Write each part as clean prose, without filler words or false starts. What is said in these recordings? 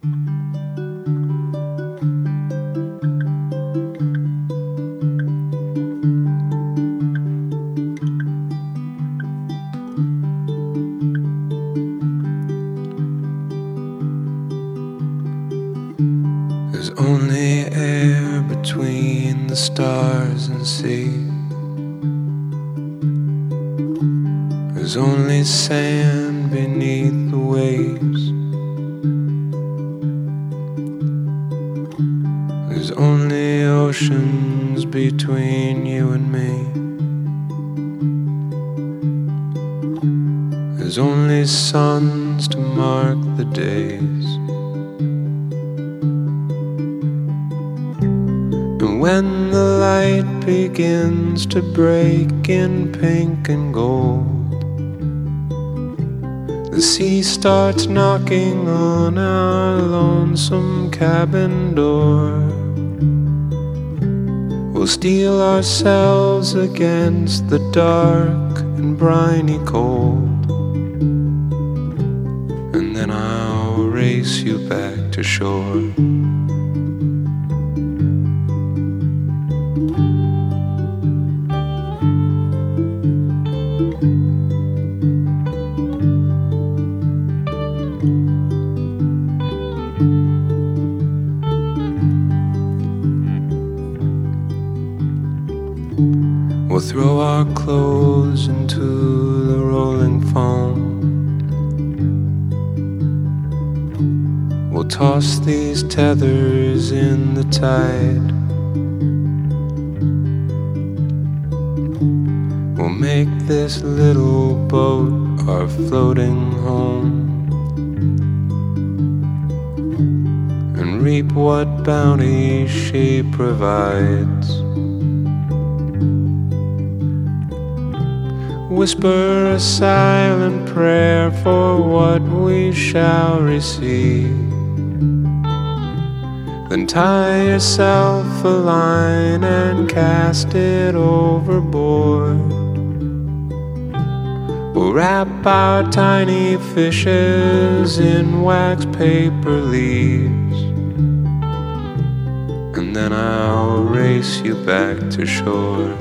There's only air between the stars and sea. There's only sand beneath the waves. There's only oceans between you and me. There's only suns to mark the days. And when the light begins to break in pink and gold, the sea starts knocking on our lonesome cabin door. We'll steel ourselves against the dark and briny cold, and then I'll race you back to shore. We'll throw our clothes into the rolling foam. We'll toss these tethers in the tide. We'll make this little boat our floating home, and reap what bounty she provides. Whisper a silent prayer for what we shall receive. Then tie yourself a line and cast it overboard. We'll wrap our tiny fishes in wax paper leaves, and then I'll race you back to shore.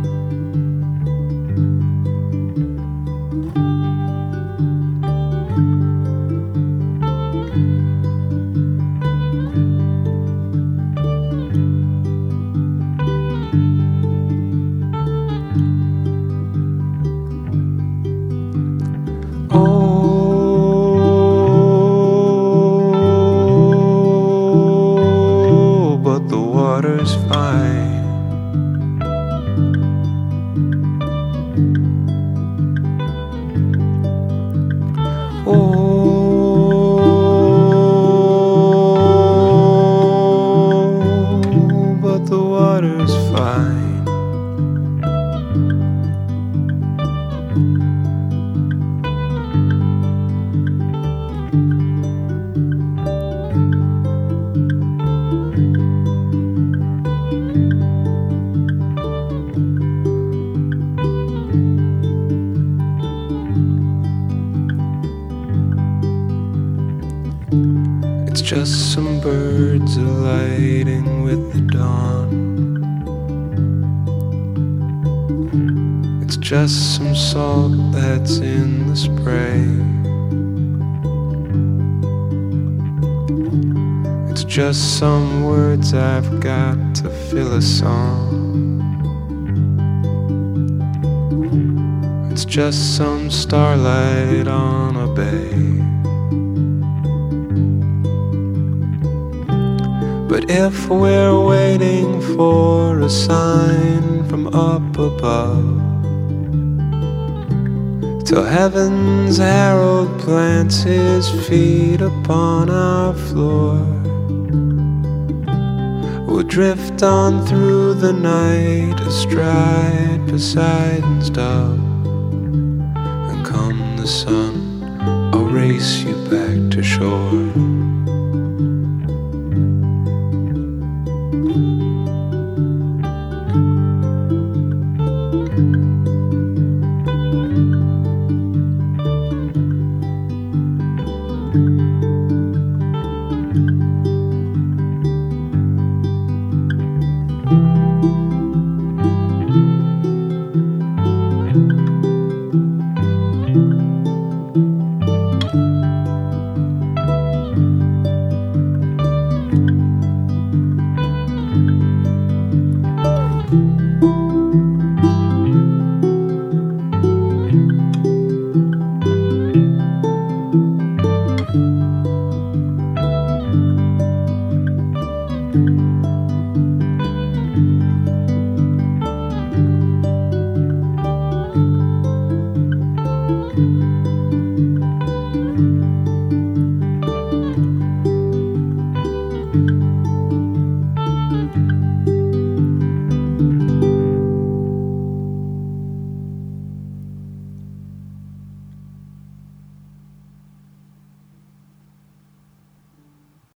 Oh, but the water's fine. Oh, but the water's fine. It's just some birds alighting with the dawn. It's just some salt that's in the spray. It's just some words I've got to fill a song. It's just some starlight on a bay. But if we're waiting for a sign from up above, till heaven's herald plants his feet upon our floor, we'll drift on through the night astride Poseidon's dove, and come the sun, I'll race you back to shore.